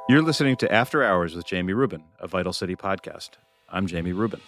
You're listening to After Hours with Jamie Rubin, a Vital City podcast. I'm Jamie Rubin.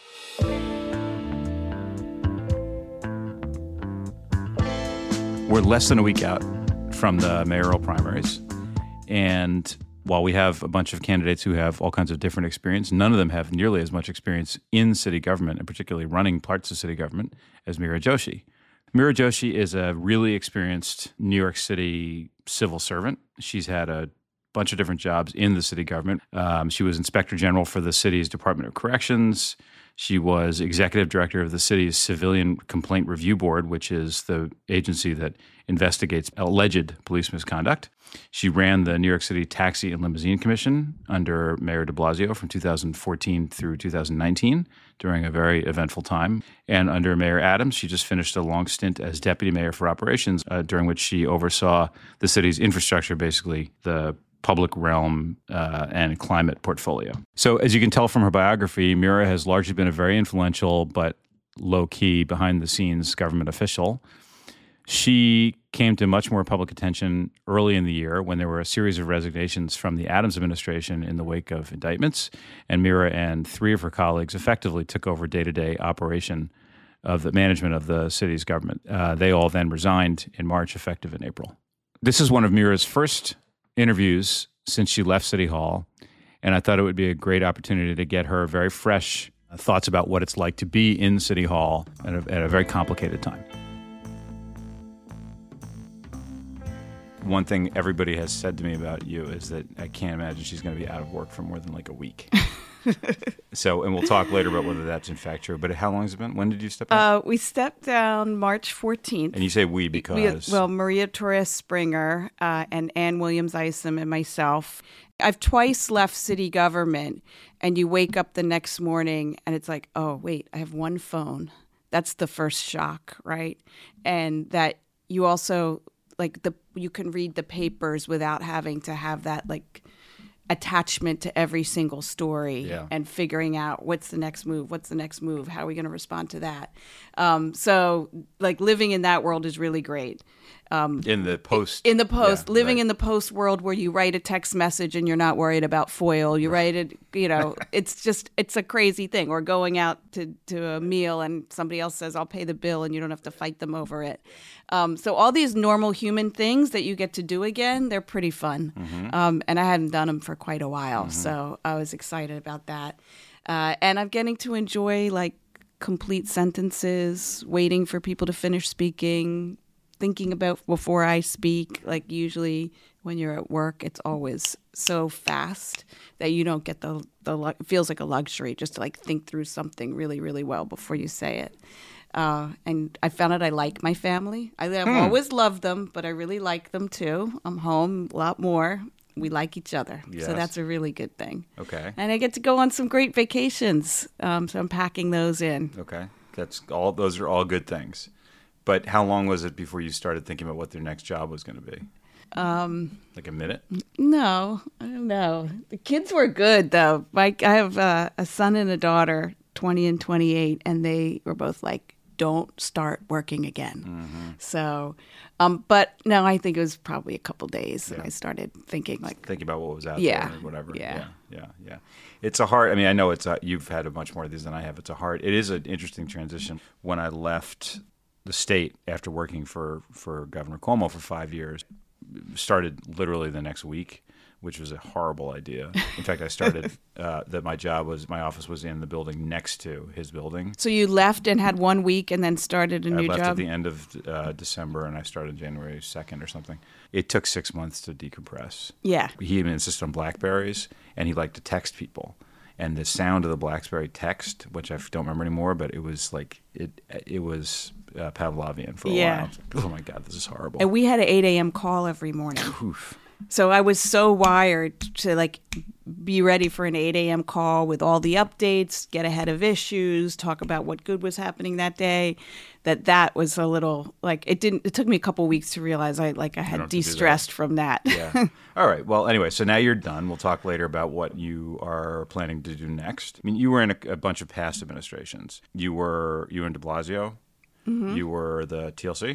We're less than a week out from the mayoral primaries. And while we have a bunch of candidates who have all kinds of different experience, none of them have nearly as much experience in city government, and particularly running parts of city government, as Meera Joshi. Meera Joshi is a really experienced New York City civil servant. She's had a bunch of different jobs in the city government. She was inspector general for the city's Department of Corrections. She was executive director of the city's Civilian Complaint Review Board, which is the agency that investigates alleged police misconduct. She ran the New York City Taxi and Limousine Commission under Mayor de Blasio from 2014 through 2019 during a very eventful time. And under Mayor Adams, she just finished a long stint as deputy mayor for operations, during which she oversaw the city's infrastructure, basically the public realm and climate portfolio. So as you can tell from her biography, Meera has largely been a very influential but low-key, behind-the-scenes government official. She came to much more public attention early in the year when there were a series of resignations from the Adams administration in the wake of indictments, and Meera and three of her colleagues effectively took over day-to-day operation of the management of the city's government. They all then resigned in March, effective in April. This is one of Meera's first interviews since she left City Hall, and I thought it would be a great opportunity to get her very fresh thoughts about what it's like to be in City Hall at a very complicated time. One thing everybody has said to me about you is that I can't imagine she's going to be out of work for more than like a week. And we'll talk later about whether that's in fact true. But how long has it been? When did you step down? We stepped down March 14th. And you say we because? Maria Torres Springer and Ann Williams Isom and myself. I've twice left city government, and you wake up the next morning and it's like, oh, wait, I have one phone. That's the first shock, right? And that you also, you can read the papers without having to have that, attachment to every single story and figuring out what's the next move, how are we going to respond to that. So living in that world is really great. In the post, living in the post world where you write a text message and you're not worried about FOIL. You write it, it's a crazy thing. Or going out to a meal and somebody else says, I'll pay the bill, and you don't have to fight them over it. So all these normal human things that you get to do again, they're pretty fun. Mm-hmm. And I hadn't done them for quite a while. Mm-hmm. So I was excited about that. And I'm getting to enjoy complete sentences, waiting for people to finish speaking, thinking about before I speak. Usually when you're at work, it's always so fast that you don't get it feels like a luxury just to think through something really, really well before you say it. And I found out I like my family. I've always loved them, but I really like them too. I'm home a lot more. We like each other. Yes. So that's a really good thing. Okay. And I get to go on some great vacations. So I'm packing those in. Okay. Those are all good things. But how long was it before you started thinking about what their next job was going to be? Like a minute? No, I don't know. The kids were good, though. I have a son and a daughter, 20 and 28, and they were both don't start working again. Mm-hmm. So, but no, I think it was probably a couple days that I started thinking thinking about what was out there or whatever. Yeah. It's a hard, I know you've had a much more of these than I have. It is an interesting transition. When I left the state after working for Governor Cuomo for 5 years, started literally the next week, which was a horrible idea. In fact, I started that my office was in the building next to his building. So you left and had 1 week and then started a new job? I left at the end of December, and I started January 2nd or something. It took 6 months to decompress. Yeah. He even insisted on BlackBerries, and he liked to text people. And the sound of the BlackBerry text, which I don't remember anymore, but it was it was Pavlovian for a while. Oh my God, this is horrible. And we had an 8 a.m. call every morning. Oof. So I was so wired to be ready for an 8 a.m. call with all the updates, get ahead of issues, talk about what good was happening that day. That was a little it took me a couple weeks to realize I had de-stressed from that. Yeah. All right. Well, anyway, so now you're done. We'll talk later about what you are planning to do next. You were in a bunch of past administrations. You were in de Blasio. Mm-hmm. You were the TLC.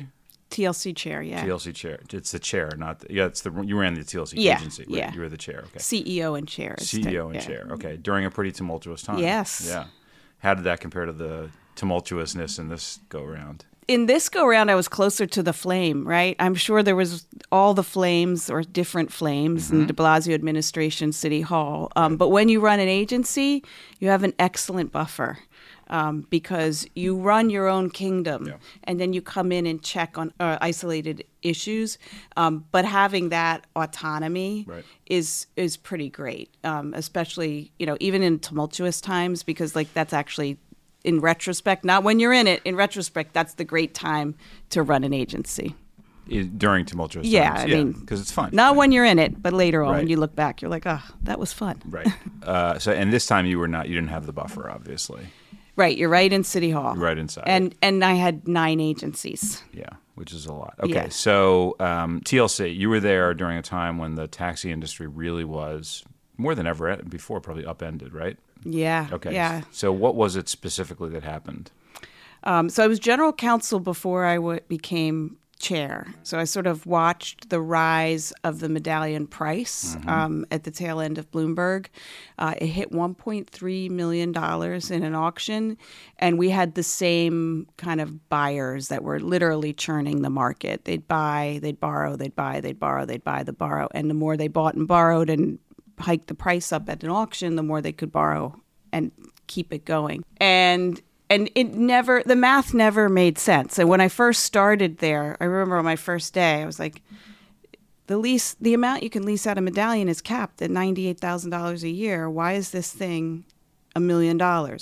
TLC chair, yeah. TLC chair. It's the chair, not the, it's the you ran the TLC Yeah, agency. Right? yeah. You were the chair. Okay. CEO and chair. CEO and chair. Okay. During a pretty tumultuous time. Yes. Yeah. How did that compare to the tumultuousness in this go round? In this go round, I was closer to the flame, right? I'm sure there was all the flames or different flames in de Blasio administration, City Hall. But when you run an agency, you have an excellent buffer. Because you run your own kingdom, and then you come in and check on isolated issues. But having that autonomy is pretty great, especially even in tumultuous times, because that's actually, in retrospect, not when you're in it. In retrospect, that's the great time to run an agency. During tumultuous times. I mean, because it's fun. Not when you're in it, but later on, when you look back, you're like, oh, that was fun. Right. And this time you didn't have the buffer, obviously. Right, you're right in City Hall. Right inside. And I had 9 agencies. Yeah, which is a lot. Okay, Yeah. so TLC, you were there during a time when the taxi industry really was, more than ever before, probably upended, right? Yeah. Okay. Yeah. So what was it specifically that happened? So I was general counsel before I became chair. So I sort of watched the rise of the medallion price at the tail end of Bloomberg. It hit $1.3 million in an auction, and we had the same kind of buyers that were literally churning the market. They'd buy, they'd borrow, they'd buy, they'd borrow, they'd buy, they'd borrow. And the more they bought and borrowed and hiked the price up at an auction, the more they could borrow and keep it going. And the math never made sense. And when I first started there, I remember on my first day, I was like, the amount you can lease out a medallion is capped at $98,000 a year. Why is this thing $1 million?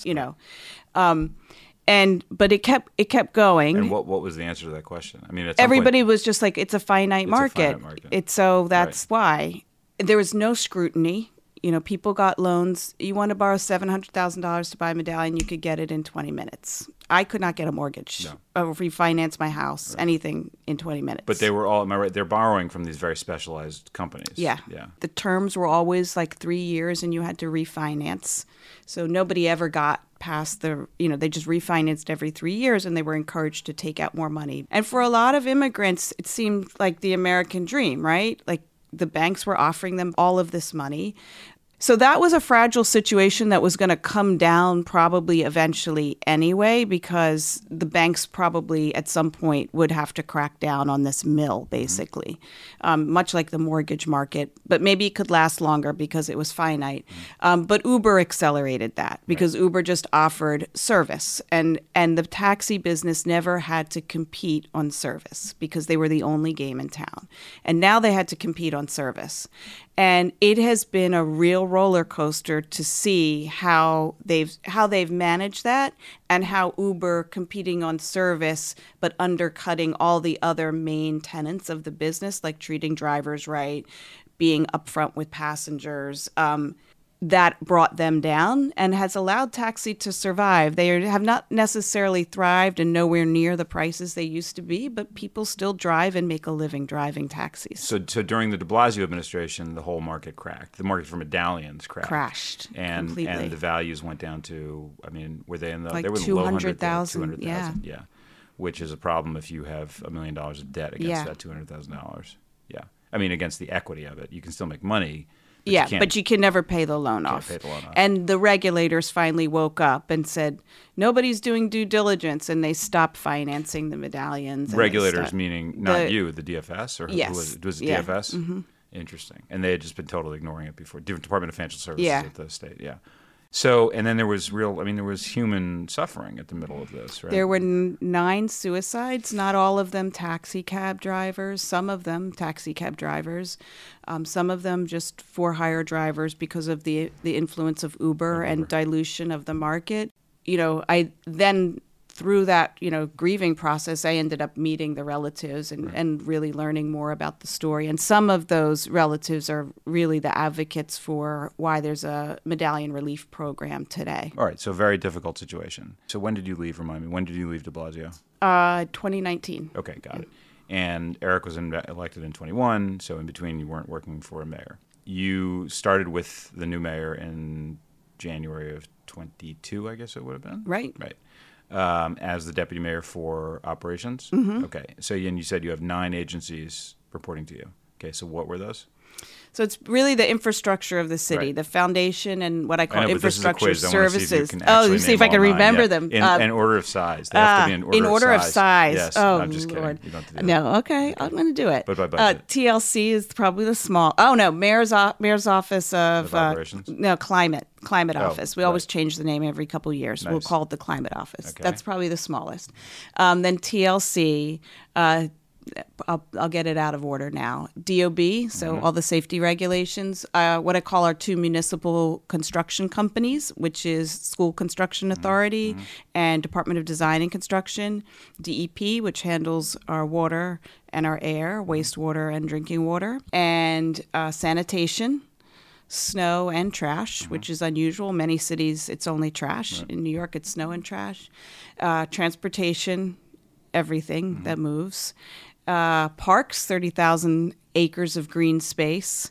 But it kept going. And what was the answer to that question? I mean, everybody was just like, it's a finite market. So that's why there was no scrutiny. People got loans. You want to borrow $700,000 to buy a medallion, you could get it in 20 minutes. I could not get a mortgage or refinance my house, anything in 20 minutes. But they were all, am I right? They're borrowing from these very specialized companies. Yeah. The terms were always like 3 years and you had to refinance. So nobody ever got past they just refinanced every 3 years and they were encouraged to take out more money. And for a lot of immigrants, it seemed like the American dream, right? Like the banks were offering them all of this money. So that was a fragile situation that was going to come down probably eventually anyway, because the banks probably at some point would have to crack down on this mill, basically, much like the mortgage market. But maybe it could last longer because it was finite. But Uber accelerated that because Uber just offered service. And the taxi business never had to compete on service because they were the only game in town. And now they had to compete on service. And it has been a real roller coaster to see how they've managed that and how Uber competing on service but undercutting all the other main tenets of the business, like treating drivers right, being upfront with passengers, that brought them down and has allowed taxi to survive. They have not necessarily thrived and nowhere near the prices they used to be, but people still drive and make a living driving taxis. So during the de Blasio administration, the whole market cracked. The market for medallions crashed. Completely. And the values went down to, I mean, were they in the, like they were in the low 200,000, 200,000, yeah. Which is a problem if you have $1 million of debt against that $200,000. Yeah. I mean, against the equity of it. You can still make money. But you can never pay the loan off. And the regulators finally woke up and said, nobody's doing due diligence, and they stopped financing the medallions. Regulators meaning not you, the DFS? Or yes. Was it DFS? Mm-hmm. Interesting. And they had just been totally ignoring it before. Department of Financial Services at the state, So, and then there was human suffering at the middle of this, right? There were 9 suicides, not all of them taxi cab drivers, some of them taxi cab drivers, some of them just for-hire drivers because of the influence of Uber and dilution of the market. I then, through that, grieving process, I ended up meeting the relatives and really learning more about the story. And some of those relatives are really the advocates for why there's a medallion relief program today. All right, so very difficult situation. So when did you leave? Remind me, when did you leave de Blasio? 2019. Okay, got it. And Eric was elected in 21, so in between you weren't working for a mayor. You started with the new mayor in January of 22, I guess it would have been? Right. as the deputy mayor for operations. Okay, so and you said you have 9 agencies reporting to you. Okay, so what were those? So it's really the infrastructure of the city, the foundation, and what I call infrastructure services. You see if I can remember them. In order of size. They have to be in order of size. Yes. Oh, I'm just Lord. kidding. You don't have to do that. No, okay. I'm going to do it. But by budget. TLC is probably the small. Oh, no, Mayor's Office of Operations? Climate Office. We always right. change the name every couple of years. Nice. We'll call it the Climate Office. Okay. That's probably the smallest. Then TLC. I'll get it out of order now. DOB, so all the safety regulations, what I call our 2 municipal construction companies, which is School Construction Authority and Department of Design and Construction. DEP, which handles our water and our air, wastewater and drinking water. And sanitation, snow and trash, which is unusual. Many cities, it's only trash. In New York, it's snow and trash. Transportation, everything that moves. Parks, 30,000 acres of green space.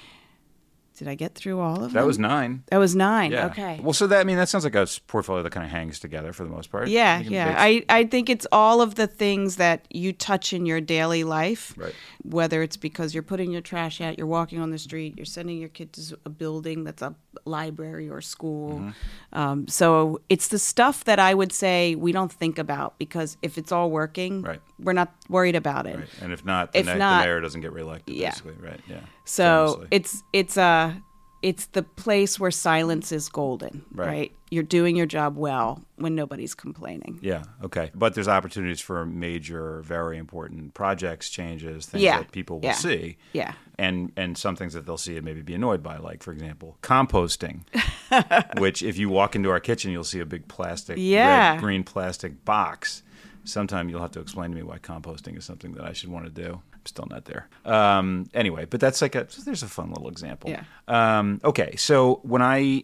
Did I get through all of them? That was 9. That was 9. Yeah. Okay. Well, so that sounds like a portfolio that kind of hangs together for the most part. Yeah. I think it's all of the things that you touch in your daily life, Right. whether it's because you're putting your trash out, you're walking on the street, you're sending your kid to a building that's a library or school. So it's the stuff that I would say we don't think about, because if it's all working, Right. we're not worried about it. Right. And if not, If the not- mayor doesn't get reelected, Yeah. basically. Right. Yeah. So Famously. it's the place where silence is golden, right? You're doing your job well when nobody's complaining. Yeah, okay. But there's opportunities for major, very important projects, changes, things Yeah. that people will Yeah. see. Yeah. And some things that they'll see and maybe be annoyed by, like, for example, composting, which if you walk into our kitchen, you'll see a big plastic, red, green plastic box. Sometime you'll have to explain to me why composting is something that I should want to do. I'm still not there. Anyway, but that's there's a fun little example. Yeah. Okay, so when I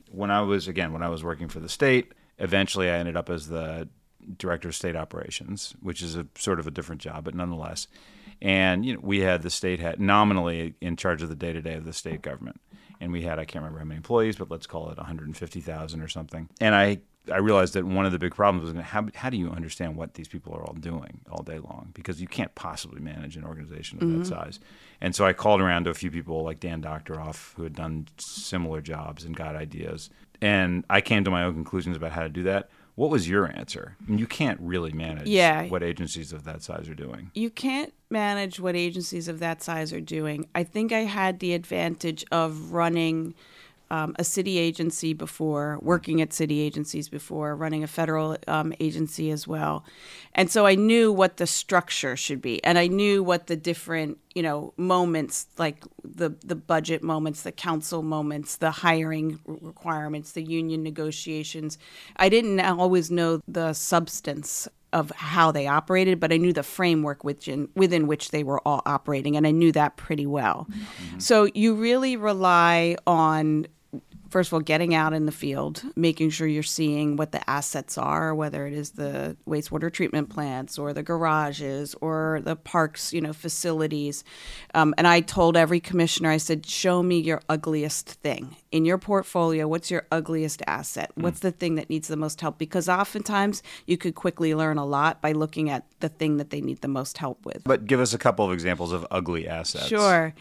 was working for the state, eventually I ended up as the director of state operations, which is a sort of a different job, but nonetheless. And the state had nominally in charge of the day-to-day of the state government. And we had, I can't remember how many employees, but let's call it 150,000 or something. And I realized that one of the big problems was how do you understand what these people are all doing all day long? Because you can't possibly manage an organization of that size. And so I called around to a few people like Dan Doctoroff, who had done similar jobs and got ideas. And I came to my own conclusions about how to do that. What was your answer? I mean, you can't really manage what agencies of that size are doing. You can't manage what agencies of that size are doing. I think I had the advantage of running a city agency before, working at city agencies before, running a federal agency as well. And so I knew what the structure should be. And I knew what the different, moments, like the budget moments, the council moments, the hiring requirements, the union negotiations. I didn't always know the substance of how they operated, but I knew the framework within which they were all operating, and I knew that pretty well. Mm-hmm. So you really rely on, first of all, getting out in the field, making sure you're seeing what the assets are, whether it is the wastewater treatment plants or the garages or the parks, facilities. And I told every commissioner, I said, show me your ugliest thing. In your portfolio, what's your ugliest asset? What's the thing that needs the most help? Because oftentimes you could quickly learn a lot by looking at the thing that they need the most help with. But give us a couple of examples of ugly assets. Sure.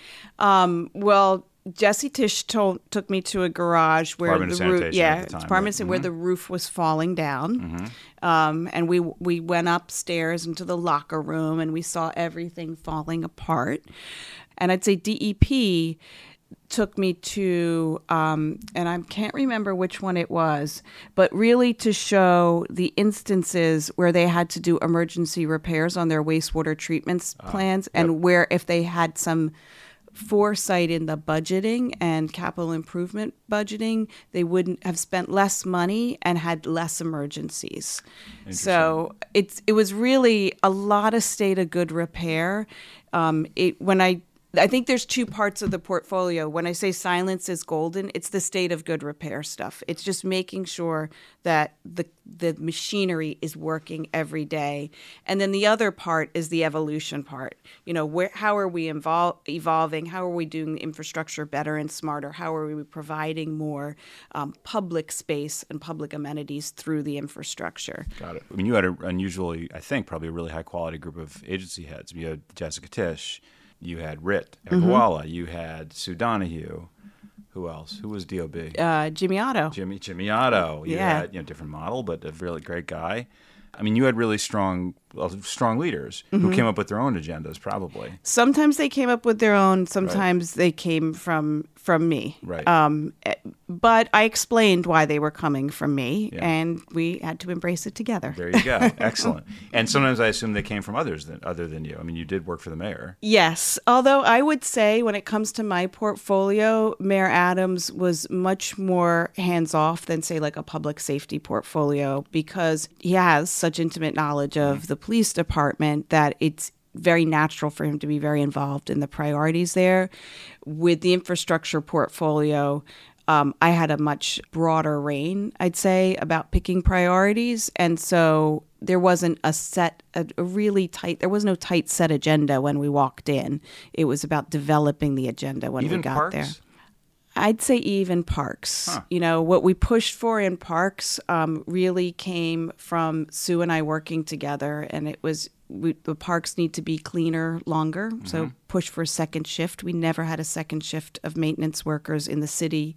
Jesse Tisch took me to a garage where Department of Sanitation at the time, where the roof was falling down, and we went upstairs into the locker room and we saw everything falling apart. And I'd say DEP took me to, and I can't remember which one it was, but really to show the instances where they had to do emergency repairs on their wastewater treatment plans, and where if they had some foresight in the budgeting and capital improvement budgeting, they wouldn't have spent less money and had less emergencies. So it was really a lot of state of good repair. When I I think there's two parts of the portfolio. When I say silence is golden, it's the state of good repair stuff. It's just making sure that the machinery is working every day. And then the other part is the evolution part. How are we evolving? How are we doing the infrastructure better and smarter? How are we providing more public space and public amenities through the infrastructure? Got it. I mean, you had probably a really high quality group of agency heads. You had Jessica Tisch. You had Rit Agrawala. You had Sue Donahue. Who else? Who was DOB? Jimmy Otto. Jimmy Otto. You had different model, but a really great guy. I mean, you had really strong leaders who came up with their own agendas, probably. Sometimes they came up with their own. Sometimes they came from me. Right. But I explained why they were coming from me, and we had to embrace it together. There you go. Excellent. And sometimes I assume they came from other than you. I mean, you did work for the mayor. Yes. Although I would say when it comes to my portfolio, Mayor Adams was much more hands-off than, say, like a public safety portfolio, because he has such intimate knowledge of the police department that it's very natural for him to be very involved in the priorities there. With the infrastructure portfolio, I had a much broader reign, I'd say, about picking priorities. And so there wasn't there was no tight set agenda when we walked in. It was about developing the agenda when we got parks? there. I'd say even parks. Huh. What we pushed for in parks really came from Sue and I working together, and it was the parks need to be cleaner longer, so push for a second shift. We never had a second shift of maintenance workers in the city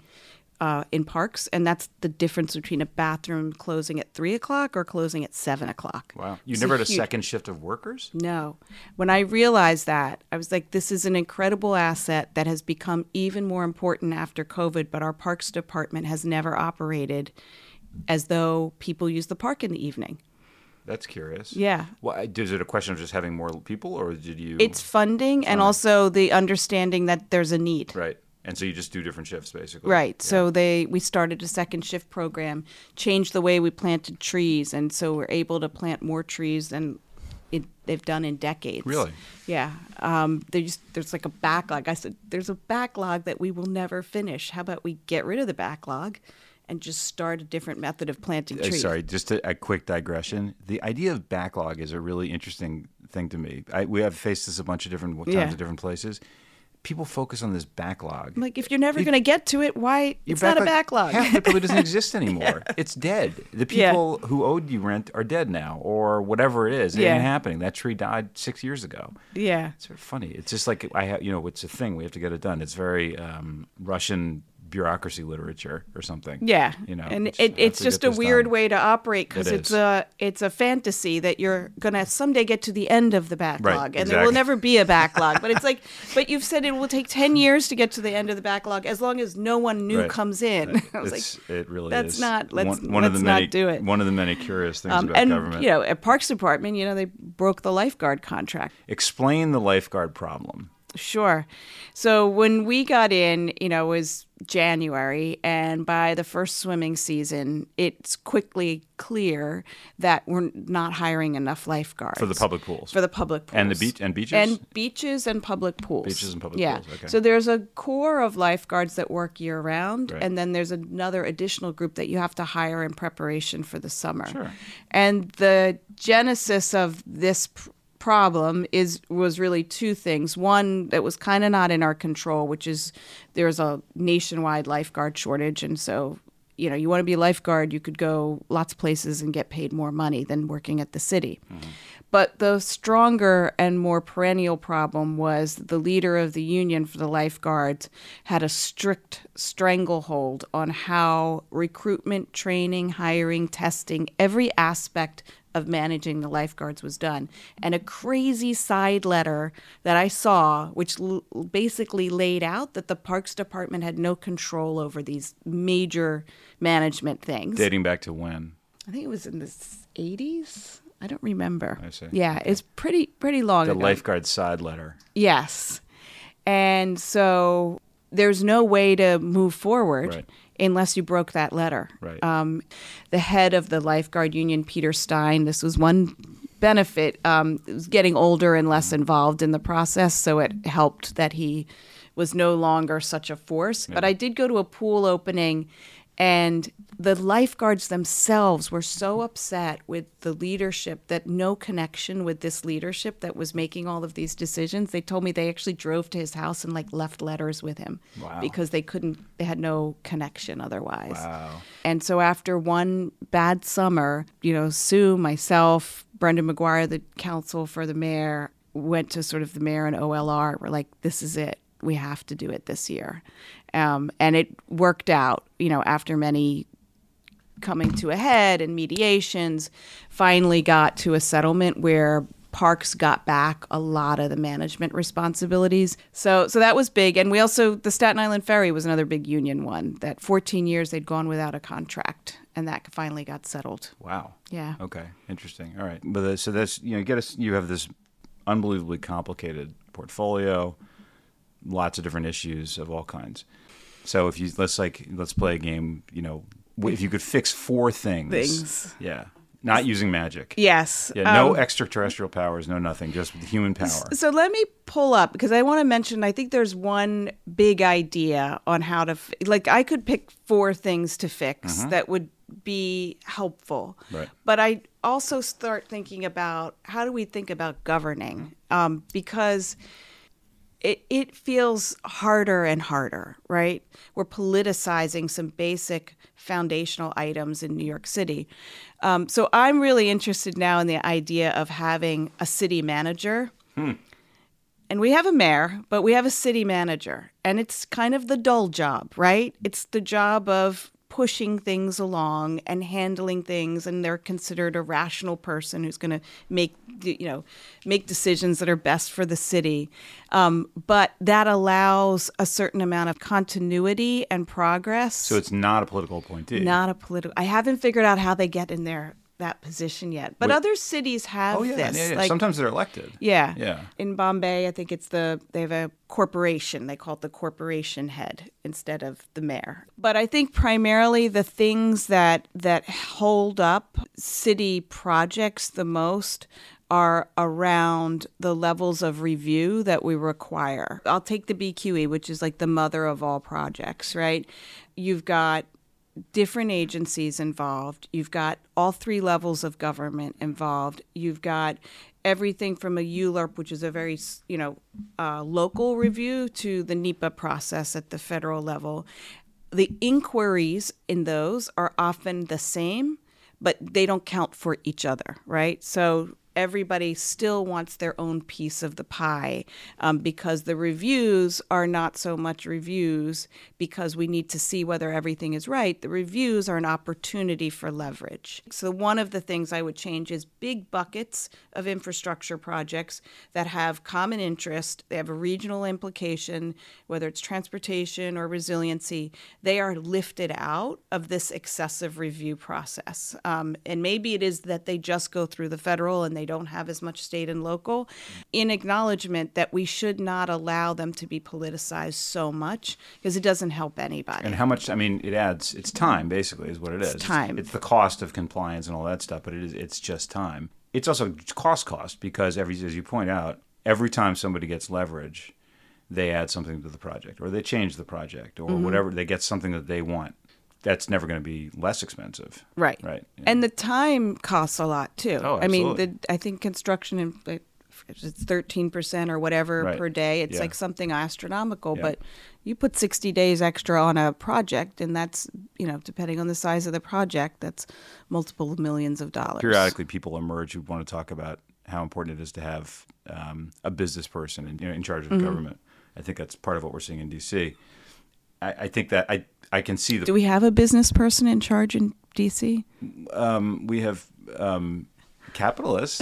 in parks, and that's the difference between a bathroom closing at 3 o'clock or closing at 7 o'clock. Wow. You never had a second shift of workers? No. When I realized that, I was like, this is an incredible asset that has become even more important after COVID, but our parks department has never operated as though people use the park in the evening. That's curious. Yeah. Well, is it a question of just having more people, or did you... It's funding and also the understanding that there's a need. Right. And so you just do different shifts, basically. Right. Yeah. So we started a second shift program, changed the way we planted trees, and so we're able to plant more trees than they've done in decades. Really? Yeah. There's like a backlog. I said, there's a backlog that we will never finish. How about we get rid of the backlog and just start a different method of planting trees? Sorry, just a quick digression. The idea of backlog is a really interesting thing to me. We have faced this a bunch of different times at different places. People focus on this backlog. Like, if you're never going to get to it, why? It's not a backlog. Half the people doesn't exist anymore. It's dead. The people who owed you rent are dead now, or whatever it is. It ain't happening. That tree died 6 years ago. Yeah. It's sort of funny. It's just like, it's a thing. We have to get it done. It's very Russian bureaucracy literature or something. Yeah. And it's just a weird way to operate, because it's a fantasy that you're going to someday get to the end of the backlog. Right, and exactly. there will never be a backlog. But it's like, but you've said it will take 10 years to get to the end of the backlog as long as no one new comes in. I was it really that's is. Not, let's not do it. One of the many curious things about government. And, at Parks Department, they broke the lifeguard contract. Explain the lifeguard problem. Sure. So when we got in, it was January, and by the first swimming season, it's quickly clear that we're not hiring enough lifeguards. For the public pools. And the beaches? And beaches and public pools. Beaches and public pools, okay. So there's a core of lifeguards that work year-round, right. and then there's another additional group that you have to hire in preparation for the summer. Sure. And the genesis of this problem was really two things. One that was kind of not in our control, which is there's a nationwide lifeguard shortage, and so you want to be a lifeguard, you could go lots of places and get paid more money than working at the city. Mm-hmm. But the stronger and more perennial problem was the leader of the union for the lifeguards had a strict stranglehold on how recruitment, training, hiring, testing, every aspect of managing the lifeguards was done. And a crazy side letter that I saw, which basically laid out that the Parks Department had no control over these major management things. Dating back to when? I think it was in the 80s. I don't remember. I see. Yeah, okay. It's pretty long ago. The lifeguard side letter. Yes. And so there's no way to move forward. Right. Unless you broke that letter. Right. The head of the lifeguard union, Peter Stein, this was one benefit. Was getting older and less involved in the process, so it helped that he was no longer such a force. But I did go to a pool opening, and the lifeguards themselves were so upset with the leadership, that no connection with this leadership that was making all of these decisions. They told me they actually drove to his house and left letters with him. Wow. Because they had no connection otherwise. Wow. And so after one bad summer, Sue, myself, Brendan McGuire, the counsel for the mayor, went to sort of the mayor and OLR. We're like, this is it. We have to do it this year. And it worked out, after many coming to a head and mediations, finally got to a settlement where Parks got back a lot of the management responsibilities. So that was big. And we also, the Staten Island Ferry was another big union one, that 14 years they'd gone without a contract, and that finally got settled. Wow. Yeah. Okay. Interesting. All right. But so that's, you have this unbelievably complicated portfolio, lots of different issues of all kinds. So if let's play a game, if you could fix 4 things. Yeah. Not using magic. Yes. Yeah, no extraterrestrial powers, no nothing, just human power. So let me pull up, because I want to mention, I think there's one big idea on how to, I could pick 4 things to fix that would be helpful. Right. But I also start thinking about, how do we think about governing? Because it feels harder and harder, right? We're politicizing some basic foundational items in New York City. So I'm really interested now in the idea of having a city manager. And we have a mayor, but we have a city manager. And it's kind of the dull job, right? It's the job of pushing things along and handling things, and they're considered a rational person who's going to make decisions that are best for the city. But that allows a certain amount of continuity and progress. So it's not a political appointee. Not a political. I haven't figured out how they get in that position yet. But other cities have this. Yeah. Sometimes they're elected. Yeah. Yeah. In Bombay, I think they have a corporation. They call it the corporation head instead of the mayor. But I think primarily the things that hold up city projects the most are around the levels of review that we require. I'll take the BQE, which is like the mother of all projects, right? You've got different agencies involved. You've got all 3 levels of government involved. You've got everything from a ULURP, which is a very, local review, to the NEPA process at the federal level. The inquiries in those are often the same, but they don't count for each other, right? So everybody still wants their own piece of the pie, because the reviews are not so much reviews because we need to see whether everything is right. The reviews are an opportunity for leverage. So one of the things I would change is big buckets of infrastructure projects that have common interest. They have a regional implication, whether it's transportation or resiliency. They are lifted out of this excessive review process. And maybe it is that they just go through the federal and they don't have as much state and local, in acknowledgement that we should not allow them to be politicized so much, because it doesn't help anybody. And how much, it adds, it's time basically is what it is. It's time. It's the cost of compliance and all that stuff, but it's just time. It's also cost because as you point out, every time somebody gets leverage, they add something to the project, or they change the project, or whatever, they get something that they want. That's never going to be less expensive. Right. Yeah. And the time costs a lot, too. Oh, absolutely. I think construction, it's 13% or whatever per day. It's like something astronomical. Yeah. But you put 60 days extra on a project, and that's, depending on the size of the project, that's multiple millions of dollars. Periodically, people emerge who want to talk about how important it is to have a business person in charge of government. I think that's part of what we're seeing in D.C. I think that I can see the. Do we have a business person in charge in D.C.? We have capitalists.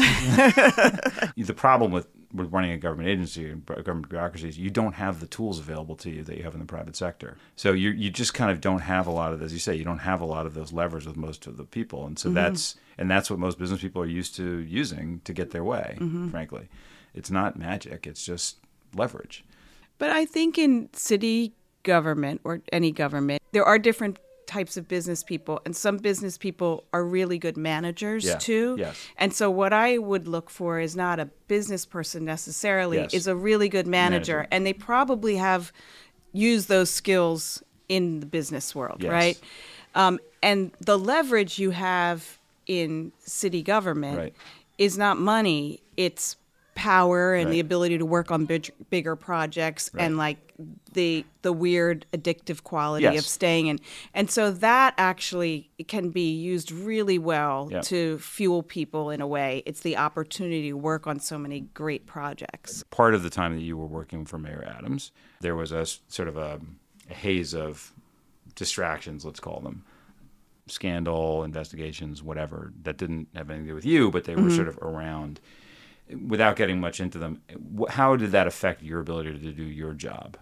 The problem with running a government agency and government bureaucracy is you don't have the tools available to you that you have in the private sector. So you just kind of don't have a lot of, as you say, you don't have a lot of those levers with most of the people, and so that's what most business people are used to using to get their way. Frankly, it's not magic; it's just leverage. But I think in city government or any government, there are different types of business people, and some business people are really good managers too. Yes. And so what I would look for is not a business person necessarily, Yes. is a really good manager. And they probably have used those skills in the business world, Yes. right? And the leverage you have in city government is not money, it's power and the ability to work on bigger projects and like the weird addictive quality of staying in. And so that actually can be used really well to fuel people in a way. It's the opportunity to work on so many great projects. Part of the time that you were working for Mayor Adams, there was a sort of a haze of distractions, let's call them. Scandal, investigations, whatever, that didn't have anything to do with you, but they were sort of around. Without getting much into them, how did that affect your ability to do your job?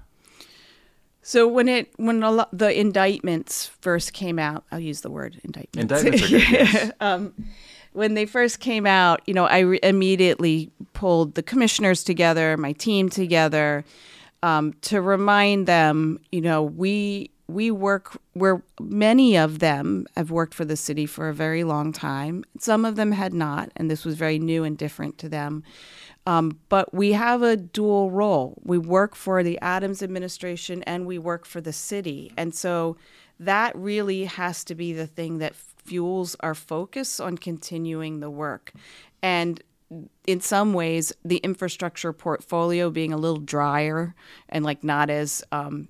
So when the indictments first came out, I'll use the word indictments. Indictments are good, yes. When they first came out, I immediately pulled the commissioners together, my team together, to remind them, we work where many of them have worked for the city for a very long time. Some of them had not, and this was very new and different to them. But we have a dual role. We work for the Adams administration and we work for the city. And so that really has to be the thing that fuels our focus on continuing the work. And in some ways, the infrastructure portfolio being a little drier and like not as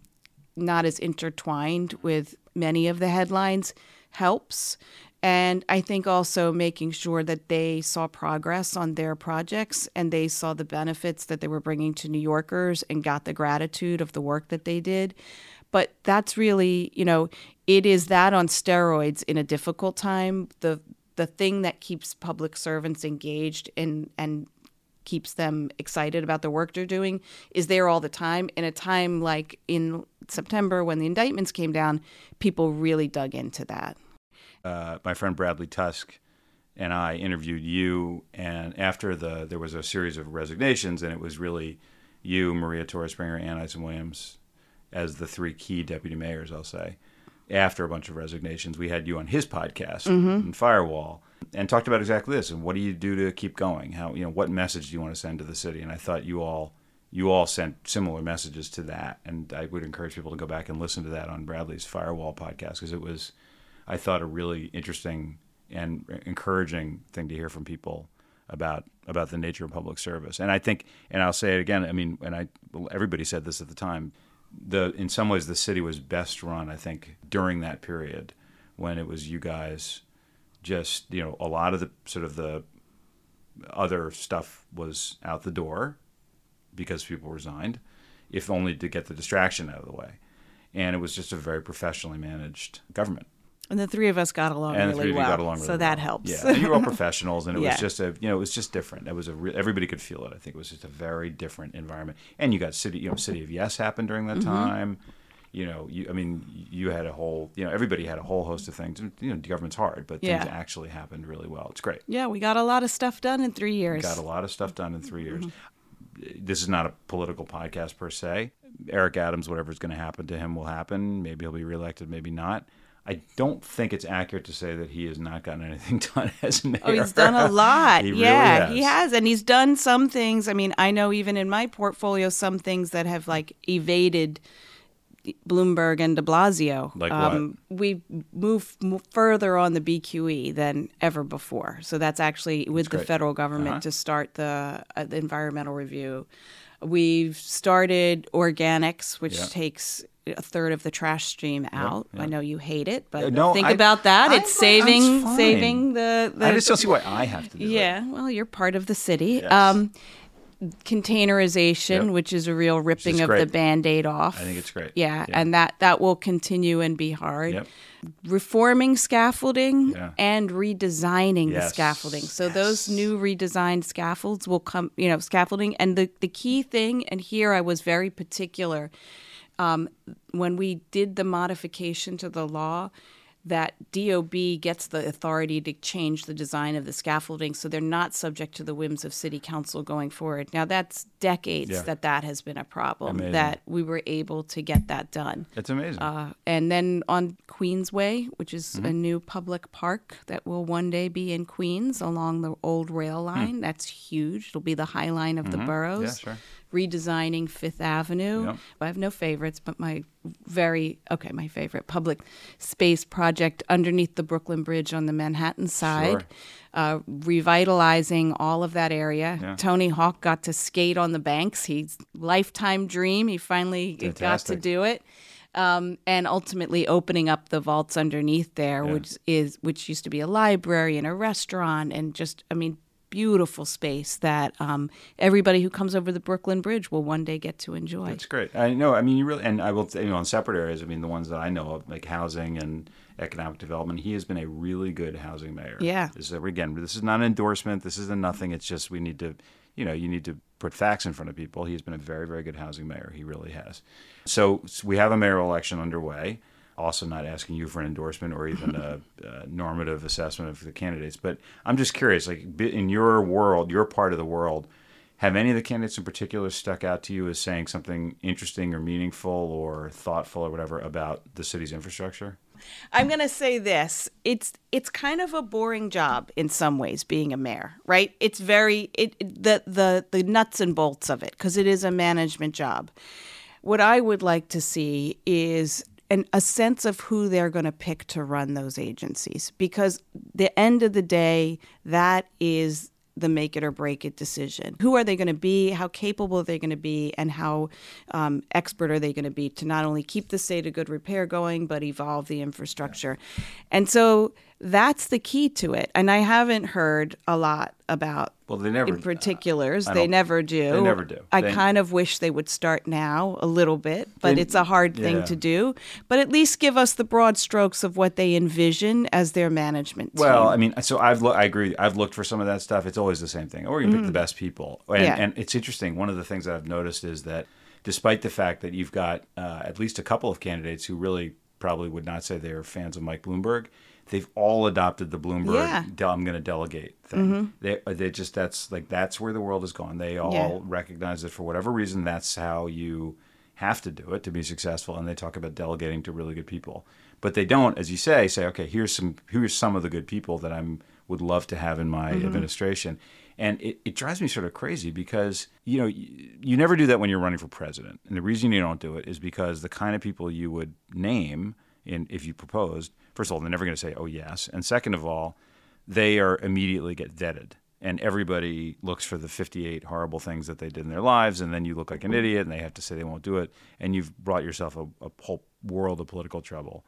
intertwined with many of the headlines helps. And I think also making sure that they saw progress on their projects and they saw the benefits that they were bringing to New Yorkers and got the gratitude of the work that they did. But that's really, it is that on steroids in a difficult time. The thing that keeps public servants engaged and keeps them excited about the work they're doing is there all the time. In a time like in September when the indictments came down, people really dug into that. My friend Bradley Tusk and I interviewed you, and after there was a series of resignations, and it was really you, Maria Torres Springer, Ann Eisen-Williams as the three key deputy mayors, I'll say. After a bunch of resignations, we had you on his podcast, in Firewall, and talked about exactly this. And what do you do to keep going? How, what message do you want to send to the city? And I thought you all sent similar messages to that. And I would encourage people to go back and listen to that on Bradley's Firewall podcast, because it was, I thought, a really interesting and encouraging thing to hear from people about the nature of public service. And I think, and I'll say it again, everybody said this at the time, in some ways the city was best run, I think, during that period when it was you guys just, a lot of the sort of the other stuff was out the door because people resigned, if only to get the distraction out of the way. And it was just a very professionally managed government. And the three of us got along really well, so that helps. Yeah, and you were all professionals, and it was just it was just different. It was everybody could feel it. I think it was just a very different environment. And you got City of Yes happened during that time. You had a whole, everybody had a whole host of things. Government's hard, but things actually happened really well. It's great. Yeah, we got a lot of stuff done in 3 years. We got a lot of stuff done in 3 years. This is not a political podcast per se. Eric Adams, whatever's going to happen to him will happen. Maybe he'll be reelected, maybe not. I don't think it's accurate to say that he has not gotten anything done as mayor. Oh, he's done a lot. He really has. Has. And he's done some things. I mean, I know even in my portfolio, some things that have evaded Bloomberg and de Blasio. Like what? We moved further on the BQE than ever before. So that's actually with the federal government to start the environmental review. We've started organics, which takes a third of the trash stream out. I know you hate it, but think about that. It's saving the I just don't see why I have to do it. Yeah, well, you're part of the city. Yes. Containerization, which is a real ripping of the Band-Aid off. I think it's great. Yeah. And that will continue and be hard. Yep. Reforming scaffolding and redesigning the scaffolding. So those new redesigned scaffolds will come, scaffolding. And the key thing, and here I was very particular, when we did the modification to the law, that DOB gets the authority to change the design of the scaffolding so they're not subject to the whims of city council going forward. Now, that's decades that has been a problem, that we were able to get that done. It's amazing. And then on Queensway, which is a new public park that will one day be in Queens along the old rail line. That's huge. It'll be the High Line of the boroughs. Yeah, sure. Redesigning Fifth Avenue. Yep. I have no favorites, but my favorite public space project underneath the Brooklyn Bridge on the Manhattan side, revitalizing all of that area. Yeah. Tony Hawk got to skate on the banks. His lifetime dream. He finally got to do it. And ultimately opening up the vaults underneath there, which used to be a library and a restaurant and just, beautiful space that everybody who comes over the Brooklyn Bridge will one day get to enjoy. That's great. I know. You really, and I will, on separate areas, the ones that I know of, like housing and economic development, he has been a really good housing mayor. Yeah. This is not an endorsement. This isn't nothing. It's just we need to, you need to put facts in front of people. He's been a very, very good housing mayor. He really has. So we have a mayoral election underway. Also not asking you for an endorsement or even a normative assessment of the candidates. But I'm just curious, like in your world, your part of the world, have any of the candidates in particular stuck out to you as saying something interesting or meaningful or thoughtful or whatever about the city's infrastructure? I'm going to say this. It's kind of a boring job in some ways being a mayor, right? It's the nuts and bolts of it because it is a management job. What I would like to see is a sense of who they're going to pick to run those agencies. Because the end of the day, that is the make it or break it decision. Who are they going to be? How capable are they going to be? And how expert are they going to be to not only keep the state of good repair going, but evolve the infrastructure? Yeah. And so that's the key to it. And I haven't heard a lot about in particulars. They never do. They never do. I kind of wish they would start now a little bit, but it's a hard thing to do. But at least give us the broad strokes of what they envision as their management team. Well, I agree. I've looked for some of that stuff. It's always the same thing. Or you pick the best people. And it's interesting. One of the things that I've noticed is that despite the fact that you've got at least a couple of candidates who really probably would not say they're fans of Mike Bloomberg, they've all adopted the Bloomberg I'm going to delegate thing. They just that's where the world has gone. They all recognize that for whatever reason that's how you have to do it to be successful, and they talk about delegating to really good people. But they don't, as you say okay, here's some of the good people that I would love to have in my administration. And it drives me sort of crazy because, you never do that when you're running for president. And the reason you don't do it is because the kind of people you would name if you proposed, first of all, they're never going to say, oh, yes. And second of all, they immediately get vetted. And everybody looks for the 58 horrible things that they did in their lives. And then you look like an idiot and they have to say they won't do it. And you've brought yourself a whole world of political trouble.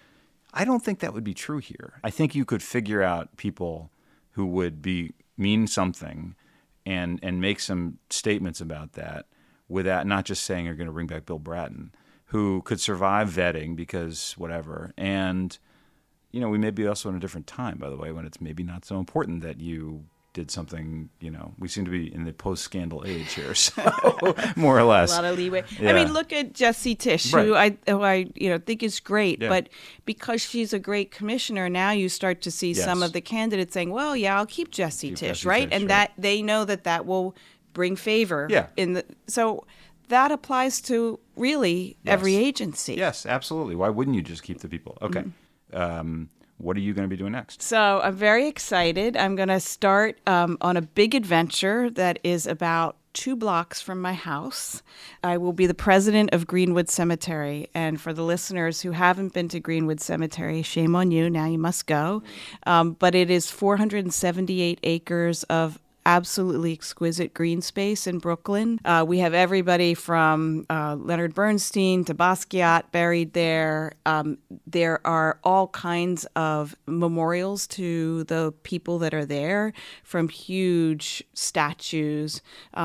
I don't think that would be true here. I think you could figure out people who would mean something and make some statements about that without not just saying you're going to bring back Bill Bratton, who could survive vetting because whatever. And, we may be also in a different time, by the way, when it's maybe not so important that you did something, we seem to be in the post-scandal age here, so more or less. A lot of leeway. Yeah. Look at Jessie Tisch, who I think is great, but because she's a great commissioner, now you start to see some of the candidates saying, well, I'll keep Jessie Tisch, right? And that they know that will bring favor. Yeah. So that applies to really every agency. Yes, absolutely. Why wouldn't you just keep the people? Okay. What are you going to be doing next? So I'm very excited. I'm going to start on a big adventure that is about 2 blocks from my house. I will be the president of Greenwood Cemetery. And for the listeners who haven't been to Greenwood Cemetery, shame on you. Now you must go. But it is 478 acres of absolutely exquisite green space in Brooklyn. We have everybody from Leonard Bernstein to Basquiat buried there. There are all kinds of memorials to the people that are there, from huge statues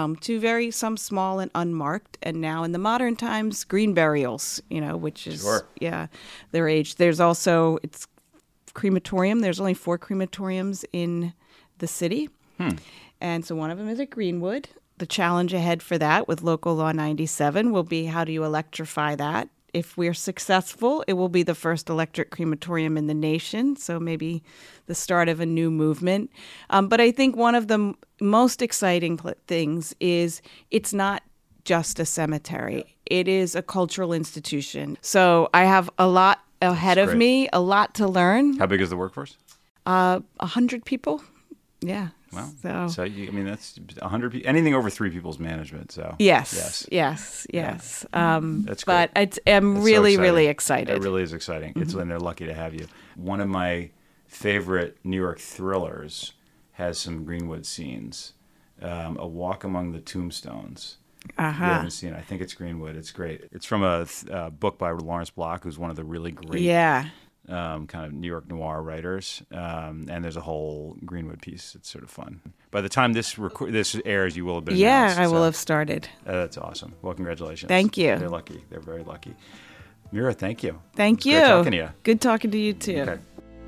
to some small and unmarked. And now in the modern times, green burials, which is, their age. There's also, it's crematorium. There's only 4 crematoriums in the city. And so one of them is at Greenwood. The challenge ahead for that with Local Law 97 will be, how do you electrify that if we're successful, it will be the first electric crematorium in the nation. So maybe the start of a new movement. But I think one of the most exciting things is it's not just a cemetery. It is a cultural institution. So I have a lot ahead of me, a lot to learn. How big is the workforce? 100 people. Yeah. Wow. So that's 100 people. Anything over 3 people's management. So yes. That's great. But I'm really, really excited. It really is exciting. It's when they're lucky to have you. One of my favorite New York thrillers has some Greenwood scenes. A Walk Among the Tombstones. You haven't seen it. I think it's Greenwood. It's great. It's from a book by Lawrence Block, who's one of the really great kind of New York noir writers. And there's a whole Greenwood piece. It's sort of fun. By the time this airs, you will have been announced. I will have started. That's awesome. Well, congratulations. Thank you. They're lucky. They're very lucky. Mira, thank you. Thank you. Great talking to you. Good talking to you, too. Okay.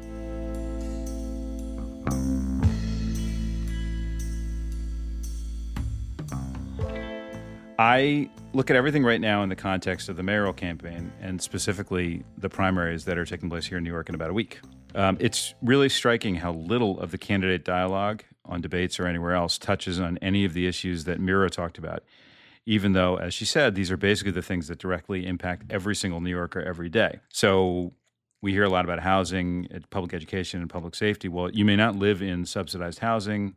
I look at everything right now in the context of the mayoral campaign and specifically the primaries that are taking place here in New York in about a week. It's really striking how little of the candidate dialogue on debates or anywhere else touches on any of the issues that Mira talked about, even though, as she said, these are basically the things that directly impact every single New Yorker every day. So we hear a lot about housing, public education, and public safety. Well, you may not live in subsidized housing.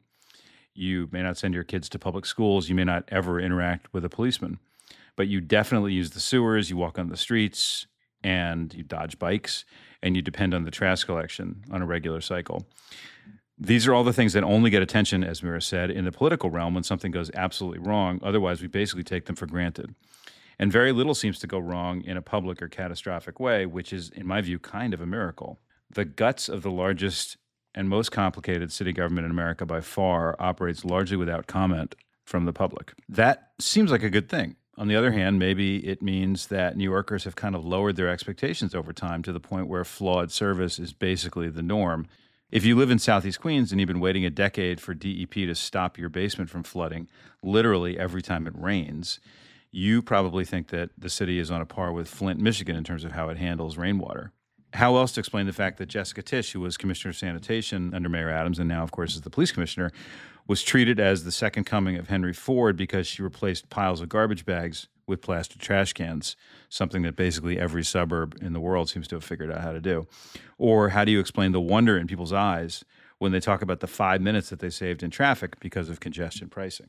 You may not send your kids to public schools. You may not ever interact with a policeman. But you definitely use the sewers, you walk on the streets, and you dodge bikes, and you depend on the trash collection on a regular cycle. These are all the things that only get attention, as Mira said, in the political realm when something goes absolutely wrong. Otherwise, we basically take them for granted. And very little seems to go wrong in a public or catastrophic way, which is, in my view, kind of a miracle. The guts of the largest and most complicated city government in America by far operates largely without comment from the public. That seems like a good thing. On the other hand, maybe it means that New Yorkers have kind of lowered their expectations over time to the point where flawed service is basically the norm. If you live in Southeast Queens and you've been waiting a decade for DEP to stop your basement from flooding literally every time it rains, you probably think that the city is on a par with Flint, Michigan in terms of how it handles rainwater. How else to explain the fact that Jessica Tisch, who was Commissioner of Sanitation under Mayor Adams and now, of course, is the police commissioner, was treated as the second coming of Henry Ford because she replaced piles of garbage bags with plastic trash cans, something that basically every suburb in the world seems to have figured out how to do? Or how do you explain the wonder in people's eyes when they talk about the 5 minutes that they saved in traffic because of congestion pricing?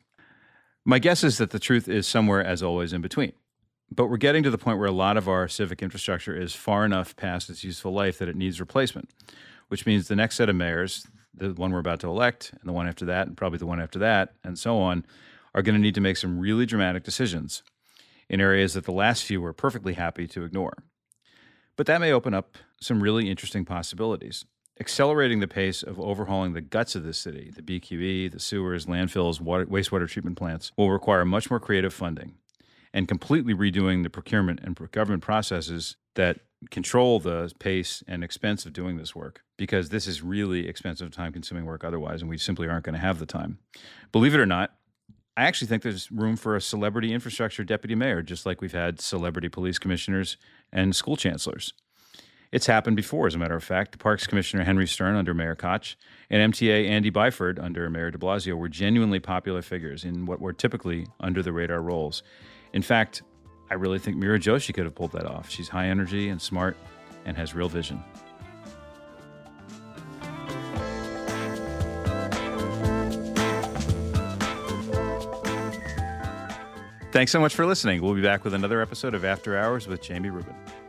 My guess is that the truth is somewhere, as always, in between. But we're getting to the point where a lot of our civic infrastructure is far enough past its useful life that it needs replacement, which means the next set of mayors, the one we're about to elect, and the one after that, and probably the one after that, and so on, are going to need to make some really dramatic decisions in areas that the last few were perfectly happy to ignore. But that may open up some really interesting possibilities. Accelerating the pace of overhauling the guts of this city, the BQE, the sewers, landfills, wastewater treatment plants, will require much more creative funding. And completely redoing the procurement and government processes that control the pace and expense of doing this work, because this is really expensive, time-consuming work otherwise, and we simply aren't going to have the time. Believe it or not, I actually think there's room for a celebrity infrastructure deputy mayor, just like we've had celebrity police commissioners and school chancellors. It's happened before, as a matter of fact. Parks Commissioner Henry Stern under Mayor Koch and MTA Andy Byford under Mayor de Blasio were genuinely popular figures in what were typically under-the-radar roles. In fact, I really think Mira Joshi could have pulled that off. She's high energy and smart and has real vision. Thanks so much for listening. We'll be back with another episode of After Hours with Jamie Rubin.